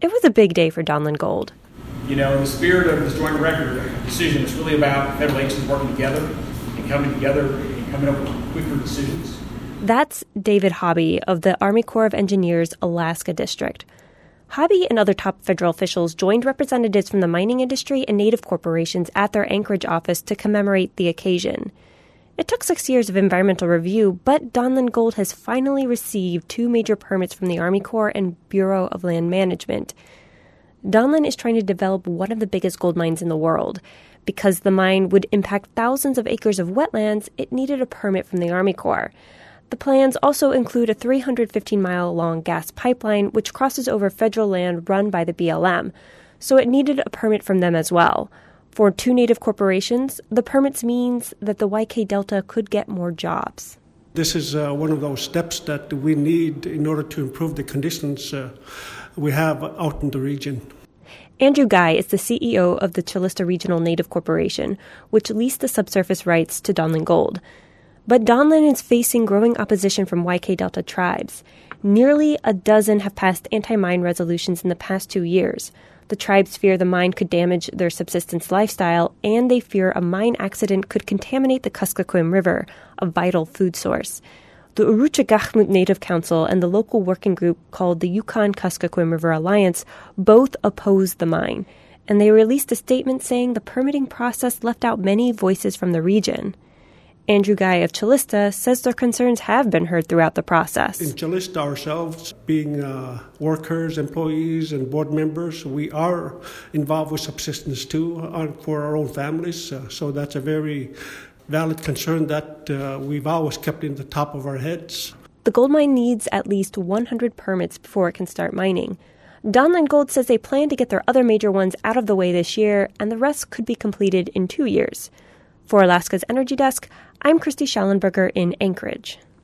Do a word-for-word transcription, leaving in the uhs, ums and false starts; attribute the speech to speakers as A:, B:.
A: It was a big day for Donlin Gold.
B: You know, in the spirit of this joint record decision, it's really about federal agencies working together and coming together and coming up with quicker decisions.
A: That's David Hobby of the Army Corps of Engineers Alaska District. Hobby and other top federal officials joined representatives from the mining industry and native corporations at their Anchorage office to commemorate the occasion. It took six years of environmental review, but Donlin Gold has finally received two major permits from the Army Corps and Bureau of Land Management. Donlin is trying to develop one of the biggest gold mines in the world. Because the mine would impact thousands of acres of wetlands, it needed a permit from the Army Corps. The plans also include a three hundred fifteen mile long gas pipeline which crosses over federal land run by the B L M, so it needed a permit from them as well. For two native corporations, the permits means that the Y K Delta could get more jobs.
C: This is uh, one of those steps that we need in order to improve the conditions uh, we have out in the region.
A: Andrew Guy is the C E O of the Chilista Regional Native Corporation, which leased the subsurface rights to Donlin Gold. But Donlin is facing growing opposition from Y K Delta tribes. Nearly a dozen have passed anti-mine resolutions in the past two years. The tribes fear the mine could damage their subsistence lifestyle, and they fear a mine accident could contaminate the Kuskokwim River, a vital food source. The Uruchagachmut Native Council and the local working group called the Yukon-Kuskokwim River Alliance both oppose the mine, and they released a statement saying the permitting process left out many voices from the region. Andrew Guy of Chilista says their concerns have been heard throughout the process.
C: In Chilista ourselves, being uh, workers, employees, and board members, we are involved with subsistence too uh, for our own families. Uh, so that's a very valid concern that uh, we've always kept in the top of our heads.
A: The gold mine needs at least one hundred permits before it can start mining. Donlin Gold says they plan to get their other major ones out of the way this year, and the rest could be completed in two years. For Alaska's Energy Desk, I'm Christy Schallenberger in Anchorage.